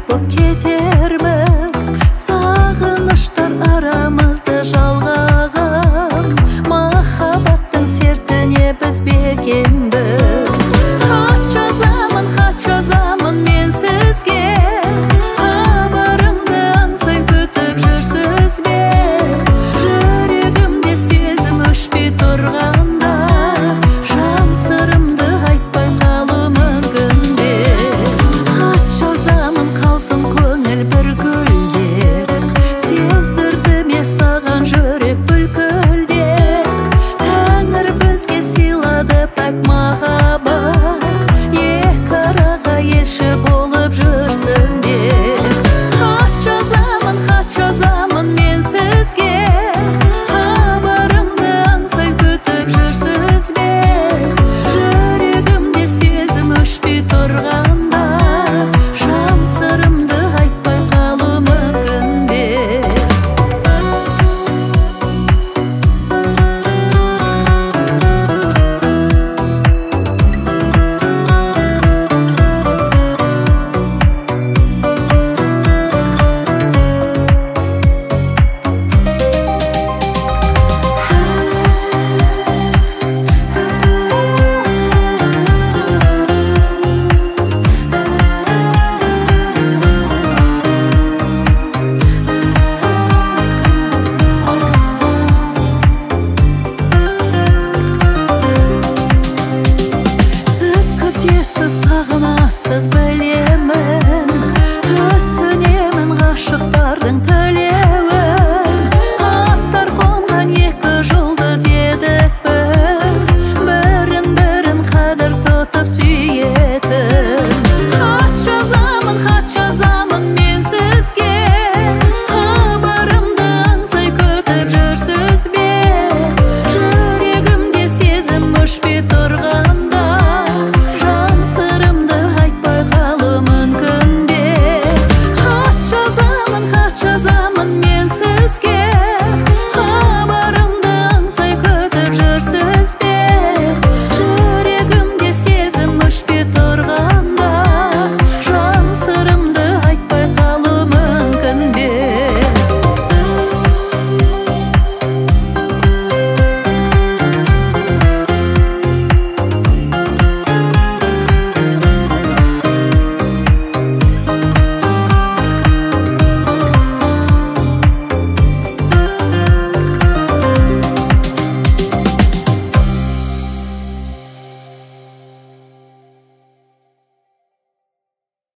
боп кетерміз, сағыныштар арамызды жалғаған, махаббаттың сертіне біз бекенбіз. Хат жазамын мен сізге, хабарымды аңсай күтіп жүрсіз бе? Жүрегімде сезім өшпей тұрғанда, жан сырымды айтпай қалу мүмкін бе? Хат жазамын, қалсын көңіл бір гүлдеп, сездірді ме саған жүрек бүлкілдеп? Тәңір бізге сыйлады пәк махаббат, екі араға елші болып жүрсін деп. Хат жазамын мен сізге, хабарымды аңсай күтіп жүрсіз бе? Жүрегімде сезім өшпей тұрғанда, жан сырымды айтпай қалу мүмкін бе? Сағынасыз білемін, түсінемін ғашықтардың тілеуін. Аттар қонған екі жұлдыз едік біз, бірін қадір тұтып сүйетін. Хат жазамын